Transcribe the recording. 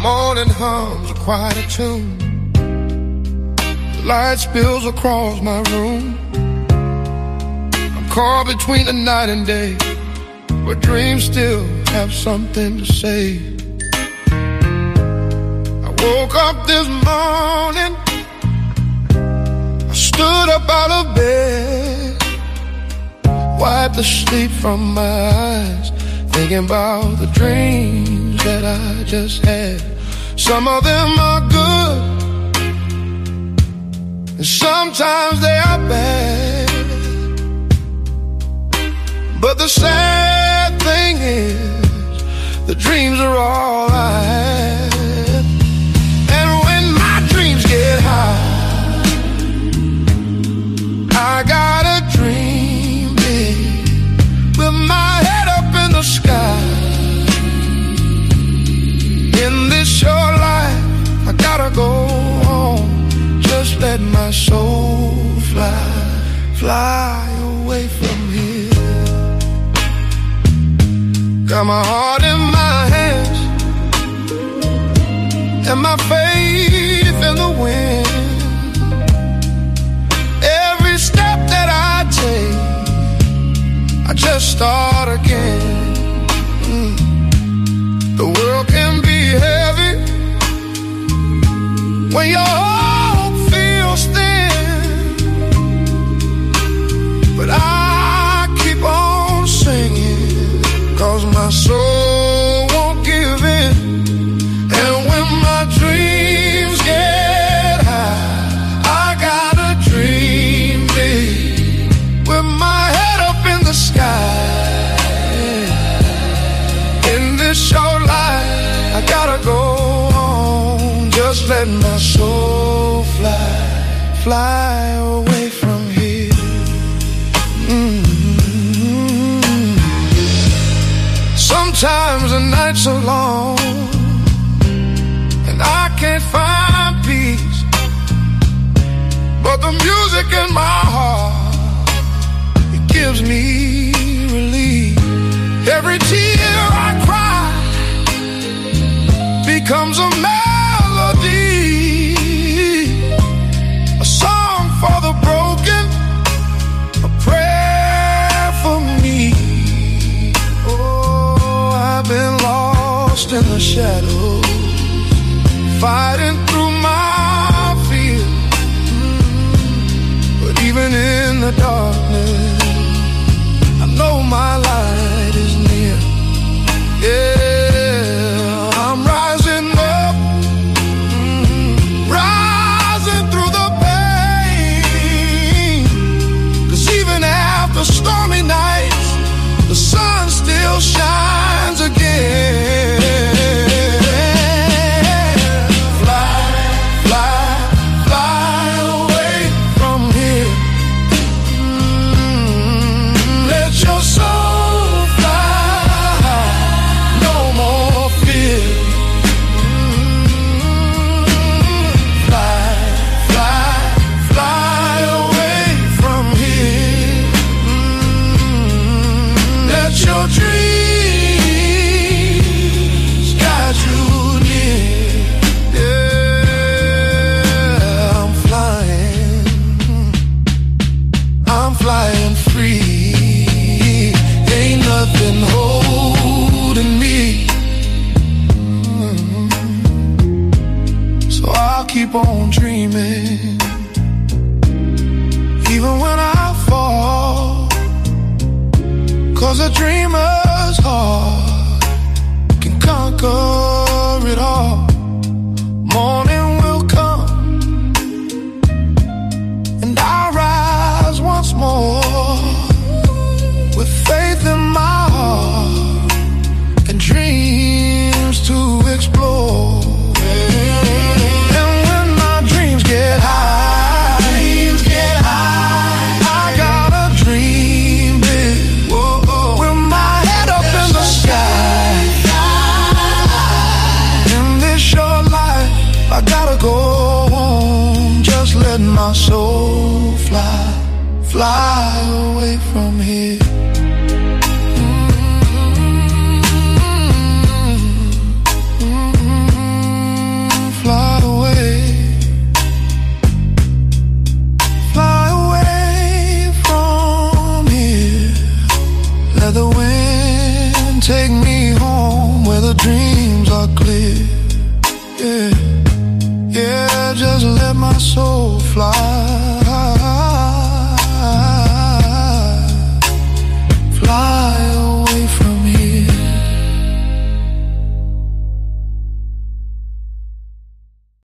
morning hums a quieter tune. The light spills across my room. I'm caught between the night and day, but dreams still have something to say. I woke up this morning, I stood up out of bed, wiped the sleep from my eyes, thinking about the dreams that I just had. Some of them are good, and sometimes they are bad. But the sad thing is, the dreams are all I have. And when my dreams get high, I gotta dream big, with my head up in the sky. In this short life, I gotta go on. Just let my soul fly, fly away from here. Got my heart in my hands, and my faith in the wind. Every step that I take, I just start again. The world can be heavy when your hope feels thin, but I keep on singing, 'cause my soul won't give in. And when my dreams get high, I gotta dream big, with my head up in the sky. In this short life, I gotta go on. Just let my soul fly, fly away from here. Sometimes the nights are long, and I can't find peace, but the music in my heart, it gives me relief. Every tear I cry becomes a melody, a song for the broken, a prayer for me. Oh, I've been lost in the shadows, fighting through my fear, but even in the darkness, I know my light is near. Yeah, I'm rising up, rising through the pain, 'cause even after stormy nights, the sun still shines again. Fly, fly, fly away from here. Let your soul fly, no more fear. Fly, fly, fly away from here. Let your dreams guide you near. Yeah, I'm flying free. Ain't nothing holding me. So I'll keep on dreaming, even when I fall, 'cause a dreamer's heart can conquer it all. Morning will come, and I'll rise once more, with faith in my heart and dreams to explore. And when my dreams get high, I gotta dream big, with my head up in the sky. dreams are clear. Yeah, yeah, just let my soul fly.